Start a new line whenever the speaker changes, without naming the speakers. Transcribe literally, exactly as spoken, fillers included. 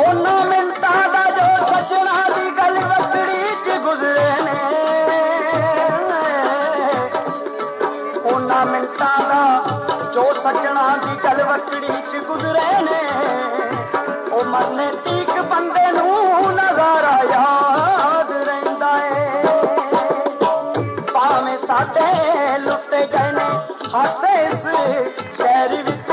ਉਹਨਾਂ ਮਿੰਟਾਂ ਦਾ ਜੋ ਸੱਜਣਾ ਦੀ ਗੱਲ ਵਕੜੀ ਚ ਗੁਜ਼ਰੇ ਨੇ, ਉਹਨਾਂ ਮਿੰਟਾਂ ਦਾ ਜੋ ਸੱਜਣਾ ਦੀ ਗੱਲ ਵਕੜੀ ਚ ਗੁਜ਼ਰੇ ਨੇ, ਉਹ ਮਰਨੇ ਤੀਕ ਬੰਦੇ ਨੂੰ ਨਜ਼ਾਰਾ ਯਾਦ ਰਹਿੰਦਾ ਏ। ਭਾਵੇਂ ਸਾਡੇ ਲੁੱਟੇ ਗਏ ਨੇ ਹਾਸੇ ਇਸ ਸ਼ਹਿਰ ਵਿੱਚ